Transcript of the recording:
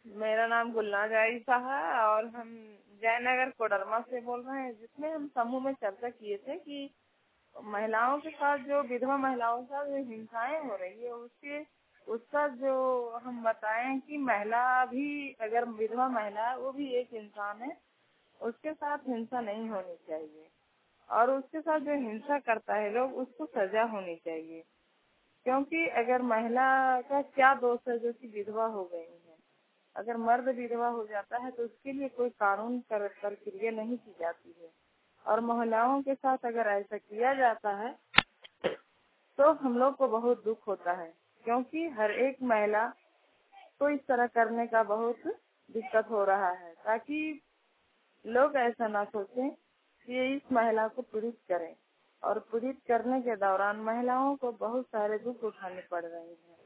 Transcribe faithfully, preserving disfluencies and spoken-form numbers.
मेरा नाम गुलनाज आयशा है और हम जयनगर कोडरमा से बोल रहे हैं, जिसमें हम समूह में चर्चा किए थे कि महिलाओं के साथ जो विधवा महिलाओं के साथ जो हिंसाएं हो रही है उसके उसका जो हम बताएं कि महिला भी अगर विधवा महिला है वो भी एक इंसान है, उसके साथ हिंसा नहीं होनी चाहिए और उसके साथ जो हिंसा करता है लोग उसको सजा होनी चाहिए। क्योंकि अगर महिला का क्या दोष है जो कि विधवा हो गई है, अगर मर्द विधवा हो जाता है तो उसके लिए कोई कानून कर प्रक्रिया नहीं की जाती है और महिलाओं के साथ अगर ऐसा किया जाता है तो हम लोग को बहुत दुख होता है, क्योंकि हर एक महिला को इस तरह करने का बहुत दिक्कत हो रहा है, ताकि लोग ऐसा ना सोचें कि इस महिला को पीड़ित करें और पीड़ित करने के दौरान महिलाओं को बहुत सारे दुख उठाने पड़ रहे हैं।